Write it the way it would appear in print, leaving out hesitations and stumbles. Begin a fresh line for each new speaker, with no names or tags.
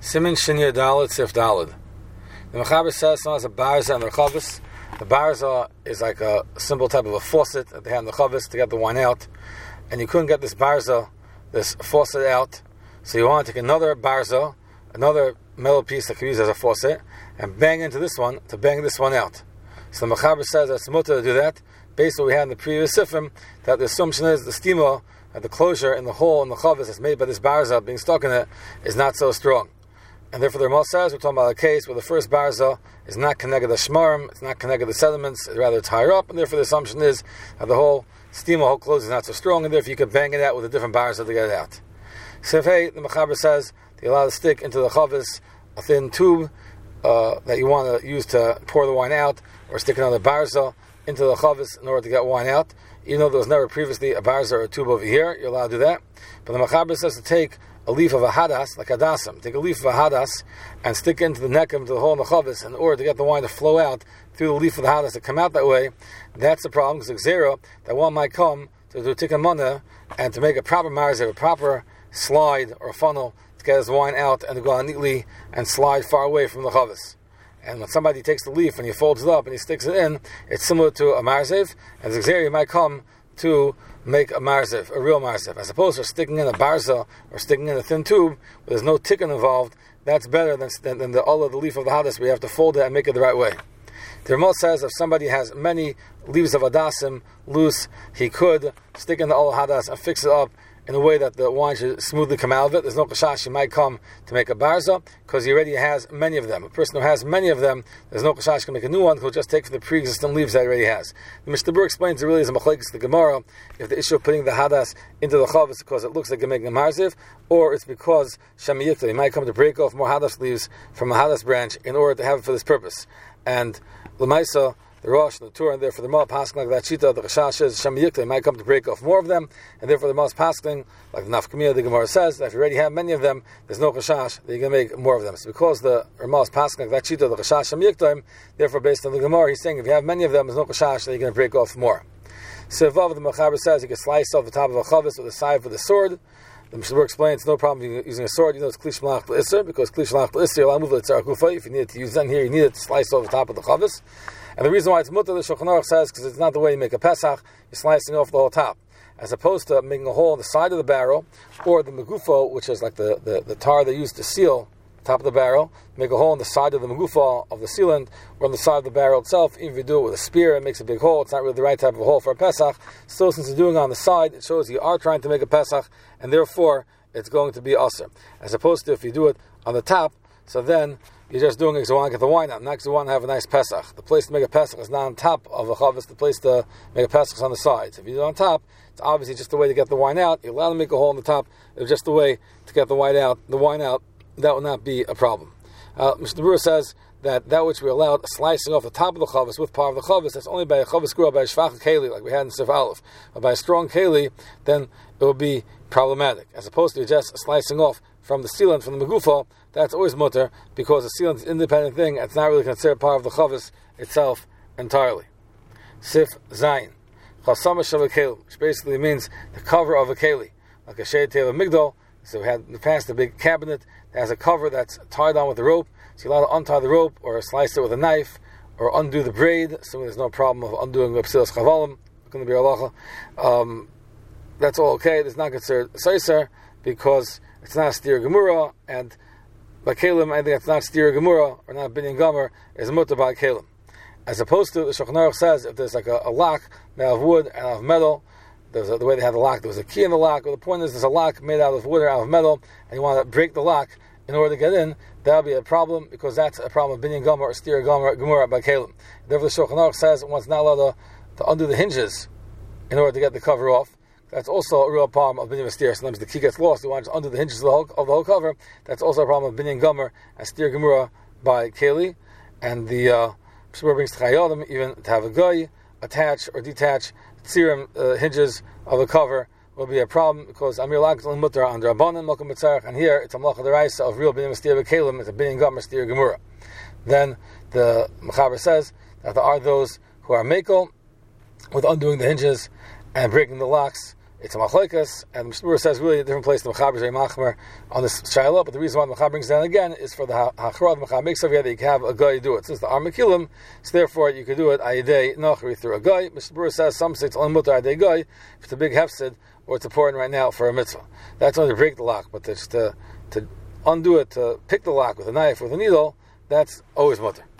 Siman Shinya Dalet Sif Daled. The Mechaber says someone has a barza and the chavis. The barza is like a simple type of a faucet that they had in the chavis to get the wine out, and you couldn't get this barza, this faucet out, so you want to take another barza, another metal piece that can be used as a faucet, and bang into this one to bang this one out. So the Mechaber says that's mutter to do that, based on what we had in the previous sifim, that the assumption is the stima, the closure in the hole in the chavis that's made by this barza being stuck in it is not so strong. And therefore the Ramah says we're talking about a case where the first barza is not connected to shmarim, it's not connected to sediments, it's rather it's higher up, and therefore the assumption is that the whole steam, the whole close is not so strong, and therefore you could bang it out with a different barza to get it out. So if the Mechaber says you allow to stick into the chavis a thin tube that you want to use to pour the wine out, or stick another barza into the chavis in order to get wine out, even though there was never previously a barza or a tube over here, you're allowed to do that. But the Mechaber says to take a leaf of a hadas, like hadasim, take a leaf of a hadas and stick it into the neck of the hole in the chavis in order to get the wine to flow out through the leaf of the hadas to come out that way. That's the problem, because xera, that one might come to do tikkun mana and to make a proper marzer, a proper slide or a funnel to get his wine out and to go out neatly and slide far away from the chavis. And when somebody takes the leaf and he folds it up and he sticks it in, it's similar to a marzev, and the xera might come to make a marzev, a real marzev, as opposed to sticking in a barza or sticking in a thin tube where there's no tikkun involved. That's better than the all of the leaf of the hadas where you have to fold it and make it the right way. The Ramah says if somebody has many leaves of hadasim loose, he could stick in the all hadas and fix it up in a way that the wine should smoothly come out of it. There's no kashash, he might come to make a barza, because he already has many of them. A person who has many of them, there's no kashash can make a new one, he'll just take from the pre-existing leaves that he already has. The Mishnah Berurah explains it really is a machlekes the Gemara, if the issue of putting the hadas into the chav is because it looks like you're making a marziv, or it's because shamiyikta, he might come to break off more hadas leaves from a hadas branch in order to have it for this purpose. And l'maisa, the Rosh and the Torah, and therefore the Mal passing like that Shita, the Chashash is Shamiyikta, might come to break off more of them, and therefore the Mal's passing, like the Nafkamiyah, the Gemara says, that if you already have many of them, there's no Chashash, that you're going to make more of them. So because the Mal's passing like that Shita, the Chashash Shamiyikta, therefore based on the Gemara, he's saying if you have many of them, there's no Chashash, that you're going to break off more. So Vav, the Mechaber says, you can slice off the top of a chavis with a scythe with a sword. The Mishnah Berurah explains no problem using a sword. You know it's klish malach l'isser, because klish malach l'isser, you'll move the tzar kufa. If you need it to use them here, you need it to slice off the top of the chavis. And the reason why it's mutter, the Shulchan Aruch says, because it's not the way you make a Pesach, you're slicing off the whole top. As opposed to making a hole in the side of the barrel, or the megufo, which is like the tar they use to seal the top of the barrel, make a hole in the side of the megufo of the sealant, or on the side of the barrel itself. Even if you do it with a spear, it makes a big hole. It's not really the right type of a hole for a Pesach. Still, since you're doing it on the side, it shows you are trying to make a Pesach, and therefore, it's going to be aser. As opposed to if you do it on the top, so then you're just doing it because you want to get the wine out, not because you want to have a nice Pesach. The place to make a Pesach is not on top of a chavis, the place to make a Pesach is on the sides. If you do it on top, it's obviously just the way to get the wine out. You're allowed to make a hole in the top, it's just the way to get the wine out, that will not be a problem. Mishnah Berurah says that which we allowed, slicing off the top of the chavis with part of the chavis, that's only by a chavis screw, by a shvach keli, like we had in Sif Aleph. But by a strong keli, then it will be problematic. As opposed to just slicing off from the sealant, from the megufo, that's always mutter, because the sealant is an independent thing, it's not really considered part of the chavis itself entirely. Sif Zayin. Chasama shav keli, which basically means the cover of a keli. Like a shade tail of migdal, so we had in the past a big cabinet that has a cover that's tied on with a rope, so you're allowed to untie the rope, or slice it with a knife, or undo the braid, so there's no problem of undoing the psilas chavalim, going to be halacha. That's all okay, it's not considered seiser, because it's not a steer gemura, and by kalim, anything that's not steer gemura, or not binyan gomer, is mutter by kalim. As opposed to, the Shulchan Aruch says, if there's like a lock made out of wood and out of metal, the way they had the lock, there was a key in the lock, but the point is there's a lock made out of wood or out of metal, and you want to break the lock in order to get in, that'll be a problem, because that's a problem of binyan gomer or steer gemura by kalim. Therefore the Shulchan Aruch says one's not allowed to undo the hinges in order to get the cover off. That's also a real problem of binyan steer. Sometimes the key gets lost, you want to undo the hinges of the whole cover. That's also a problem of binyan gomer and steer gemura by keli. And the Mishnah brings Chayadim even to have a guy attach or detach tzirim hinges of the cover will be a problem, because Amir Lag Mutter under Abanan Malkum Mitzarech, and here it's a Malcha Deraisa of real binyan steer b'kelim, it's a binyan gomer steer gemura. Then the Mechaber says that there are those who are mekel with undoing the hinges and breaking the locks it's a machlekes, and the Mishnah says really a different place than Mechaber Zay Machmer on this Shiloh, but the reason why the Mechaber brings down again is for the Hachra, the Mechaber makes of here that you can have a guy do it. Since the Armakilim, so therefore you could do it Ayadei Nachri through a guy. Mishnah says some say it's only mutter Ayadei guy if it's a big hefsid or it's important right now for a mitzvah. That's only to break the lock, but to undo it, to pick the lock with a knife, with a needle, that's always mutter.